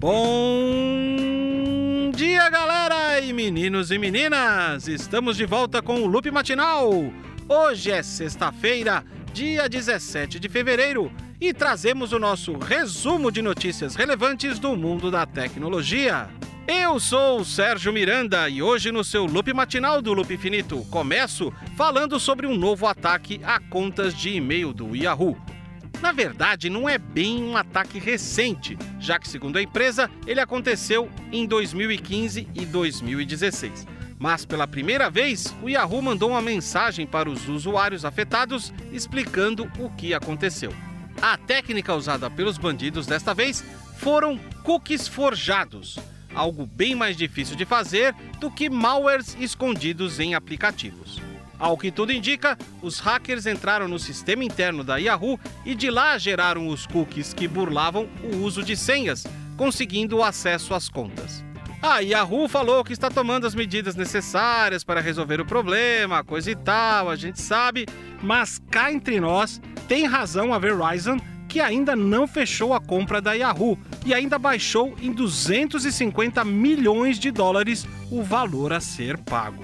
Bom dia, galera e meninos e meninas! Estamos de volta com o Loop Matinal. Hoje é sexta-feira, dia 17 de fevereiro, e trazemos o nosso resumo de notícias relevantes do mundo da tecnologia. Eu sou o Sérgio Miranda e hoje no seu Loop Matinal do Loop Infinito começo falando sobre um novo ataque a contas de e-mail do Yahoo. Na verdade, não é bem um ataque recente, já que, segundo a empresa, ele aconteceu em 2015 e 2016. Mas, pela primeira vez, o Yahoo mandou uma mensagem para os usuários afetados explicando o que aconteceu. A técnica usada pelos bandidos desta vez foram cookies forjados, algo bem mais difícil de fazer do que malwares escondidos em aplicativos. Ao que tudo indica, os hackers entraram no sistema interno da Yahoo e de lá geraram os cookies que burlavam o uso de senhas, conseguindo acesso às contas. A Yahoo falou que está tomando as medidas necessárias para resolver o problema, coisa e tal, a gente sabe, mas cá entre nós, tem razão a Verizon, que ainda não fechou a compra da Yahoo e ainda baixou em 250 milhões de dólares o valor a ser pago.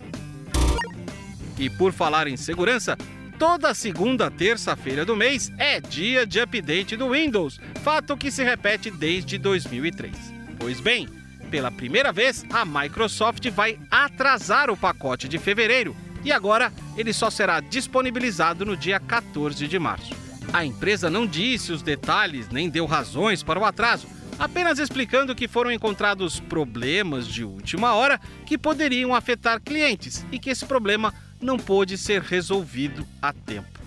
E por falar em segurança, toda segunda terça-feira do mês é dia de update do Windows, fato que se repete desde 2003. Pois bem, pela primeira vez, a Microsoft vai atrasar o pacote de fevereiro e agora ele só será disponibilizado no dia 14 de março. A empresa não disse os detalhes nem deu razões para o atraso, apenas explicando que foram encontrados problemas de última hora que poderiam afetar clientes e que esse problema não pôde ser resolvido a tempo.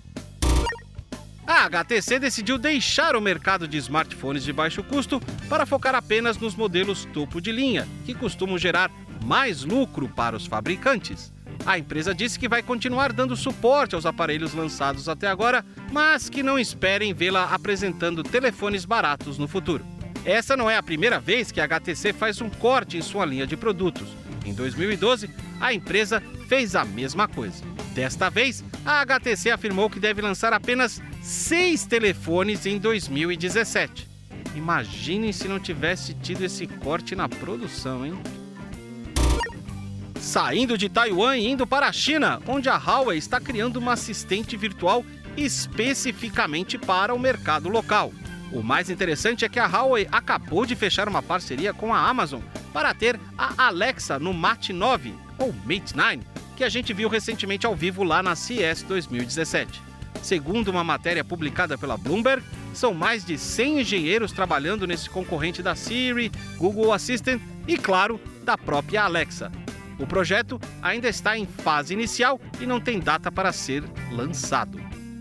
A HTC decidiu deixar o mercado de smartphones de baixo custo para focar apenas nos modelos topo de linha, que costumam gerar mais lucro para os fabricantes. A empresa disse que vai continuar dando suporte aos aparelhos lançados até agora, mas que não esperem vê-la apresentando telefones baratos no futuro. Essa não é a primeira vez que a HTC faz um corte em sua linha de produtos. Em 2012, a empresa fez a mesma coisa. Desta vez, a HTC afirmou que deve lançar apenas 6 telefones em 2017. Imaginem se não tivesse tido esse corte na produção, hein? Saindo de Taiwan e indo para a China, onde a Huawei está criando uma assistente virtual especificamente para o mercado local. O mais interessante é que a Huawei acabou de fechar uma parceria com a Amazon para ter a Alexa no Mate 9, ou Mate 9, que a gente viu recentemente ao vivo lá na CES 2017. Segundo uma matéria publicada pela Bloomberg, são mais de 100 engenheiros trabalhando nesse concorrente da Siri, Google Assistant e, claro, da própria Alexa. O projeto ainda está em fase inicial e não tem data para ser lançado.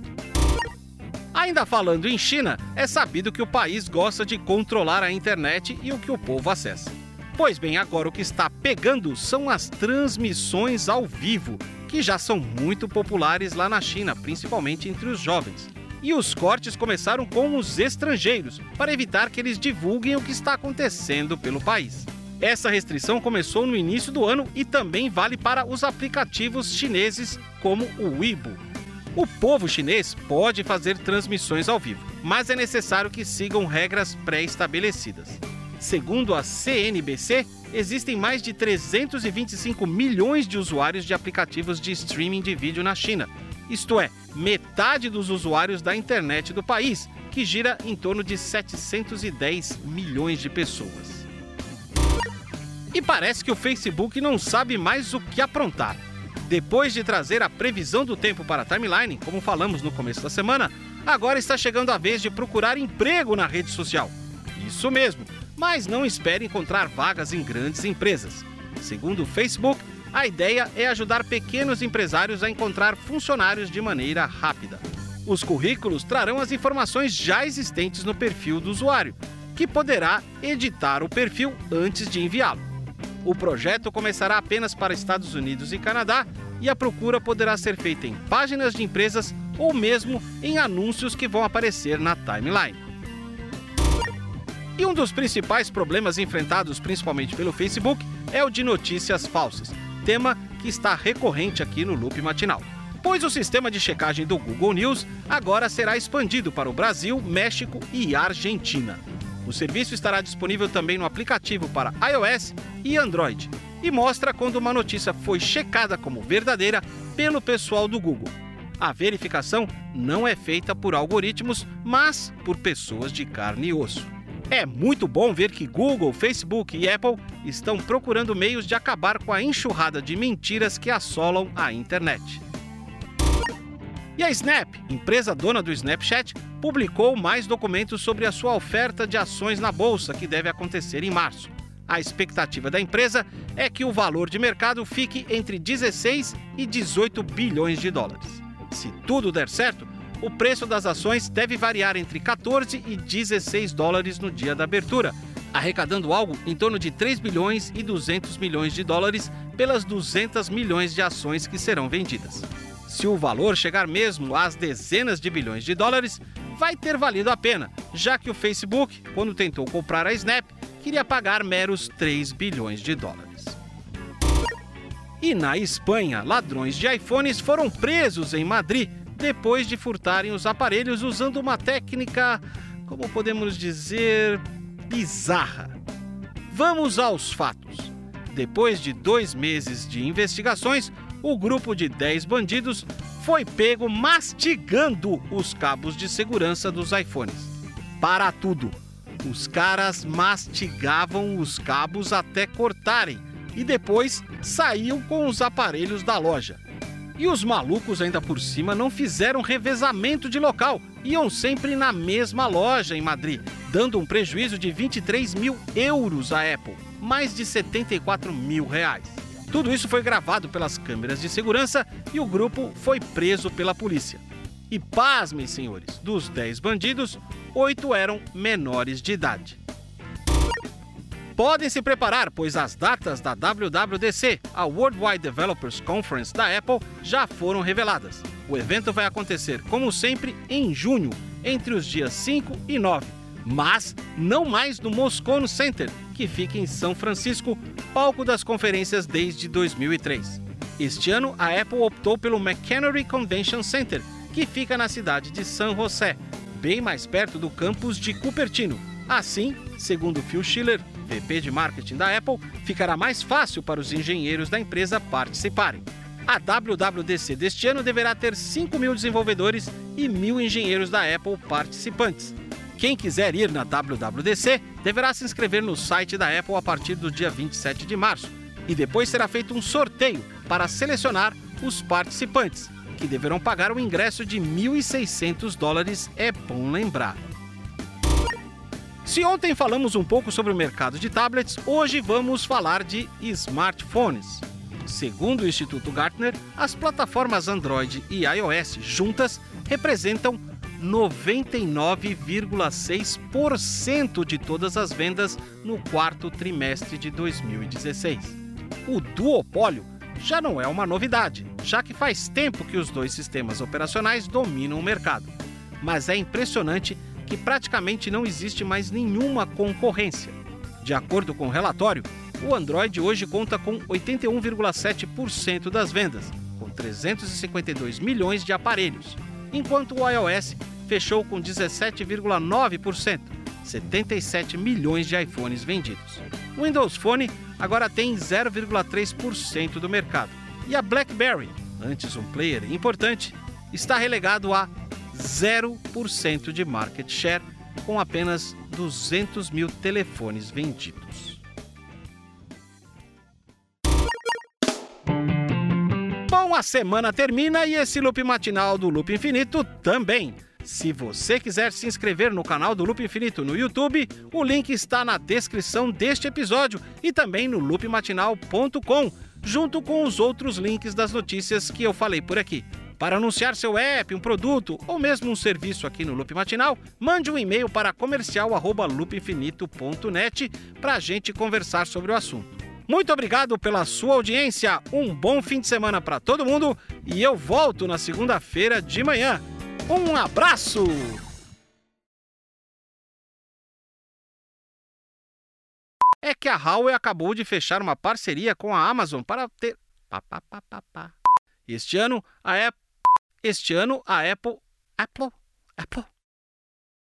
Ainda falando em China, é sabido que o país gosta de controlar a internet e o que o povo acessa. Pois bem, agora o que está pegando são as transmissões ao vivo, que já são muito populares lá na China, principalmente entre os jovens. E os cortes começaram com os estrangeiros, para evitar que eles divulguem o que está acontecendo pelo país. Essa restrição começou no início do ano e também vale para os aplicativos chineses como o Weibo. O povo chinês pode fazer transmissões ao vivo, mas é necessário que sigam regras pré-estabelecidas. Segundo a CNBC, existem mais de 325 milhões de usuários de aplicativos de streaming de vídeo na China. Isto é, metade dos usuários da internet do país, que gira em torno de 710 milhões de pessoas. E parece que o Facebook não sabe mais o que aprontar. Depois de trazer a previsão do tempo para a timeline, como falamos no começo da semana, agora está chegando a vez de procurar emprego na rede social. Isso mesmo, mas não espere encontrar vagas em grandes empresas. Segundo o Facebook, a ideia é ajudar pequenos empresários a encontrar funcionários de maneira rápida. Os currículos trarão as informações já existentes no perfil do usuário, que poderá editar o perfil antes de enviá-lo. O projeto começará apenas para Estados Unidos e Canadá e a procura poderá ser feita em páginas de empresas ou mesmo em anúncios que vão aparecer na timeline. E um dos principais problemas enfrentados principalmente pelo Facebook é o de notícias falsas, tema que está recorrente aqui no Loop Matinal. Pois o sistema de checagem do Google News agora será expandido para o Brasil, México e Argentina. O serviço estará disponível também no aplicativo para iOS e Android e mostra quando uma notícia foi checada como verdadeira pelo pessoal do Google. A verificação não é feita por algoritmos, mas por pessoas de carne e osso. É muito bom ver que Google, Facebook e Apple estão procurando meios de acabar com a enxurrada de mentiras que assolam a internet. E a Snap, empresa dona do Snapchat, publicou mais documentos sobre a sua oferta de ações na bolsa, que deve acontecer em março. A expectativa da empresa é que o valor de mercado fique entre 16 e 18 bilhões de dólares. Se tudo der certo, o preço das ações deve variar entre 14 e 16 dólares no dia da abertura, arrecadando algo em torno de 3 bilhões e 200 milhões de dólares pelas 200 milhões de ações que serão vendidas. Se o valor chegar mesmo às dezenas de bilhões de dólares, vai ter valido a pena, já que o Facebook, quando tentou comprar a Snap, queria pagar meros 3 bilhões de dólares. E na Espanha, ladrões de iPhones foram presos em Madrid depois de furtarem os aparelhos usando uma técnica, como podemos dizer, bizarra. Vamos aos fatos. Depois de 2 meses de investigações, o grupo de 10 bandidos foi pego mastigando os cabos de segurança dos iPhones. Para tudo! Os caras mastigavam os cabos até cortarem e depois saíam com os aparelhos da loja. E os malucos ainda por cima não fizeram revezamento de local, iam sempre na mesma loja em Madrid, dando um prejuízo de 23 mil euros à Apple, mais de 74 mil reais. Tudo isso foi gravado pelas câmeras de segurança e o grupo foi preso pela polícia. E pasmem, senhores, dos 10 bandidos, 8 eram menores de idade. Podem se preparar, pois as datas da WWDC, a Worldwide Developers Conference da Apple, já foram reveladas. O evento vai acontecer, como sempre, em junho, entre os dias 5 e 9, mas não mais no Moscone Center, que fica em São Francisco, palco das conferências desde 2003. Este ano, a Apple optou pelo McEnery Convention Center, que fica na cidade de San José, bem mais perto do campus de Cupertino. Assim, segundo Phil Schiller, VP de marketing da Apple, ficará mais fácil para os engenheiros da empresa participarem. A WWDC deste ano deverá ter 5 mil desenvolvedores e 1.000 engenheiros da Apple participantes. Quem quiser ir na WWDC deverá se inscrever no site da Apple a partir do dia 27 de março e depois será feito um sorteio para selecionar os participantes, que deverão pagar o ingresso de 1.600 dólares, é bom lembrar. Se ontem falamos um pouco sobre o mercado de tablets, hoje vamos falar de smartphones. Segundo o Instituto Gartner, as plataformas Android e iOS juntas representam 99,6% de todas as vendas no quarto trimestre de 2016. O duopólio já não é uma novidade, já que faz tempo que os dois sistemas operacionais dominam o mercado. Mas é impressionante que praticamente não existe mais nenhuma concorrência. De acordo com o relatório, o Android hoje conta com 81,7% das vendas, com 352 milhões de aparelhos, enquanto o iOS fechou com 17,9%, 77 milhões de iPhones vendidos. O Windows Phone agora tem 0,3% do mercado. E a BlackBerry, antes um player importante, está relegado a 0% de market share, com apenas 200 mil telefones vendidos. Bom, a semana termina e esse loop matinal do Loop Infinito também. Se você quiser se inscrever no canal do Loop Infinito no YouTube, o link está na descrição deste episódio e também no loopmatinal.com, junto com os outros links das notícias que eu falei por aqui. Para anunciar seu app, um produto ou mesmo um serviço aqui no Loop Matinal, mande um e-mail para comercial@loopinfinito.net para a gente conversar sobre o assunto. Muito obrigado pela sua audiência, um bom fim de semana para todo mundo e eu volto na segunda-feira de manhã. Um abraço! É que a Huawei acabou de fechar uma parceria com a Amazon para ter... Este ano, a Apple...